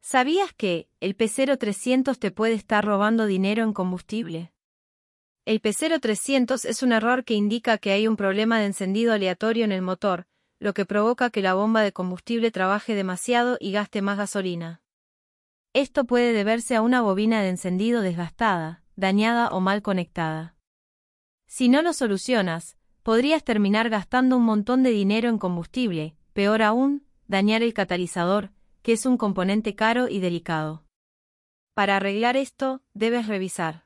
¿Sabías que el P0 300 te puede estar robando dinero en combustible? El P0 300 es un error que indica que hay un problema de encendido aleatorio en el motor, lo que provoca que la bomba de combustible trabaje demasiado y gaste más gasolina. Esto puede deberse a una bobina de encendido desgastada, dañada o mal conectada. Si no lo solucionas, podrías terminar gastando un montón de dinero en combustible, peor aún, dañar el catalizador, que es un componente caro y delicado. Para arreglar esto, debes revisar